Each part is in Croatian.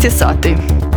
12 je sati.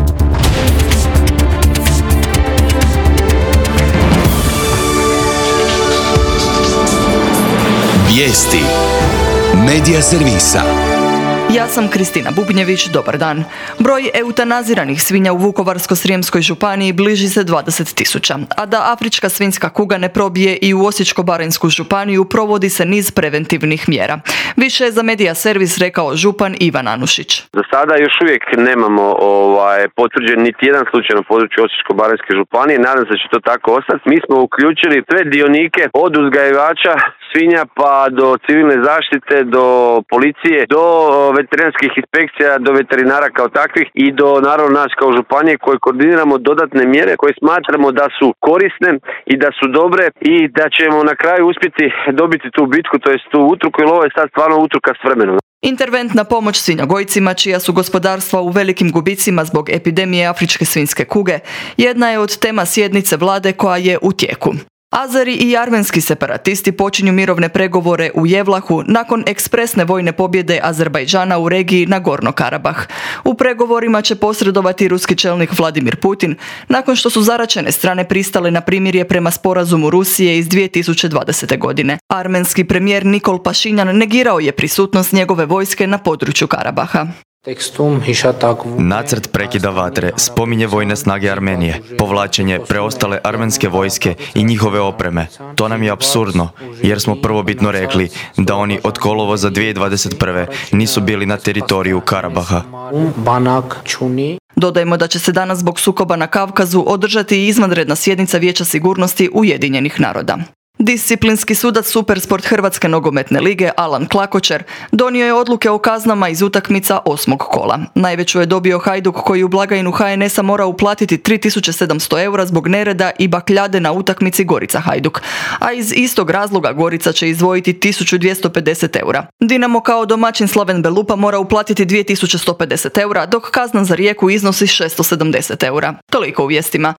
Vijesti Medija servisa. Ja sam Kristina Bubnjević, dobar dan. Broj eutanaziranih svinja u Vukovarsko-srijemskoj županiji bliži se 20.000, a da afrička svinjska kuga ne probije i u Osječko-baranjsku županiju provodi se niz preventivnih mjera. Više je za Medija servis rekao župan Ivan Anušić. Za sada još uvijek nemamo potvrđen niti jedan slučaj na području Osječko-baranjske županije. Nadam se da će to tako ostati. Mi smo uključili sve dionike od uzgajivača svinja pa do civilne zaštite, do policije, do veterinarskih inspekcija, do veterinara kao takvih i do naravno nas kao županije koji koordiniramo dodatne mjere koje smatramo da su korisne i da su dobre i da ćemo na kraju uspjeti dobiti tu bitku, to jest tu utruku, jer ovo je sad stvarno utruka s vremenom. Interventna pomoć svinjogojcima čija su gospodarstva u velikim gubicima zbog epidemije afričke svinjske kuge jedna je od tema sjednice vlade koja je u tijeku. Azeri i armenski separatisti počinju mirovne pregovore u Jevlahu nakon ekspresne vojne pobjede Azerbajdžana u regiji Nagorno-Karabah. U pregovorima će posredovati ruski čelnik Vladimir Putin nakon što su zaraćene strane pristale na primirje prema sporazumu Rusije iz 2020. godine. Armenski premijer Nikol Pašinjan negirao je prisutnost njegove vojske na području Karabaha. Nacrt prekida vatre spominje vojne snage Armenije, povlačenje preostale armenske vojske i njihove opreme. To nam je apsurdno, jer smo prvobitno rekli da oni od kolovoza 2021. nisu bili na teritoriju Karabaha. Dodajmo da će se danas zbog sukoba na Kavkazu održati i izvanredna sjednica Vijeća sigurnosti Ujedinjenih naroda. Disciplinski sudac Supersport Hrvatske nogometne lige Alan Klakočer donio je odluke o kaznama iz utakmica 8. kola. Najveću je dobio Hajduk koji u blagajnu HNS-a mora uplatiti 3.700 eura zbog nereda i bakljade na utakmici Gorica Hajduk, a iz istog razloga Gorica će izdvojiti 1.250 eura. Dinamo kao domaćin Slaven Belupa mora uplatiti 2.150 eura, dok kazna za Rijeku iznosi 670 eura. Toliko u vijestima.